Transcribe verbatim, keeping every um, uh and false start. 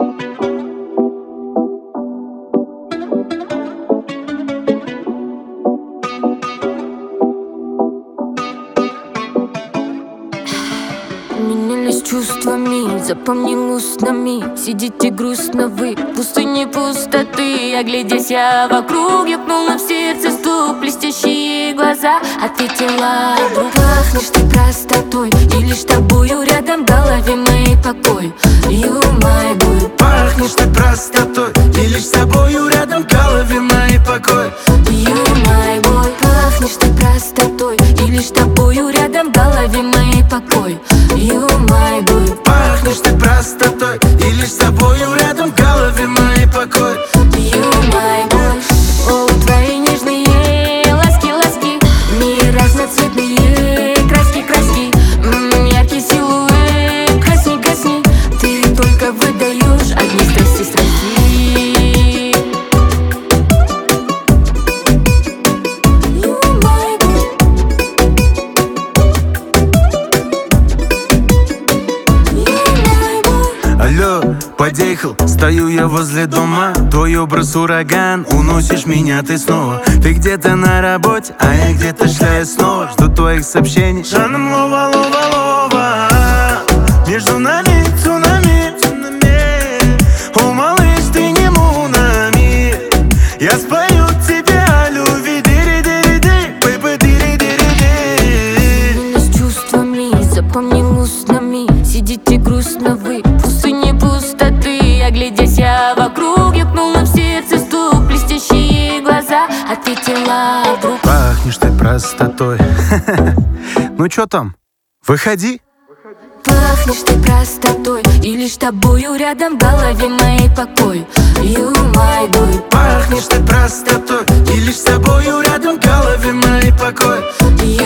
Менялись чувствами, запомнил устами. Сидите грустно вы, пустыни пустоты. Оглядясь я вокруг, ёкнула в сердце стук. Блестящие глаза ответила вдруг. Пахнешь ты простотой, и лишь тобою рядом в голове моей покой. You my boy. Пахнешь ты простотой, и лишь с тобою рядом в голове моей покой. You my boy. Пахнешь ты простотой, и лишь тобою рядом в голове моей покой. You my boy. Пахнешь ты простотой, и лишь с тобою рядом в голове моей покой. You my boy. О, твои нежные ласки, ласки, мир разноцветные, краски, краски, м-м, яркий силуэт, гасни, гасни. Ты только выдаешь одни страсти, страсти. You my boy. You my boy. Алло, подъехал, стою я возле дома. Твой образ ураган, уносишь меня ты снова. Ты где-то на работе, а я где-то шляю снова. Жду твоих сообщений. Жаном лова, лова, лова. Между нами цунами, цунами. О, малыш, ты не мунами. Я спою тебе о любви. Дири-дири-ди, бэйбэ, дири-дири-ди. Менялись чувствами, запомнил устами. Сидите грустно вы, пустыни пустоты. Оглядясь я вокруг, ёкнула в сердце стук. Блестящие глаза ответила вдруг. Пахнешь ты простотой. Ну чё там? Выходи. Пахнешь ты простотой, и лишь тобою рядом в голове моей покой. You my boy. Пахнешь ты простотой, и лишь с тобою рядом в голове моей покой. You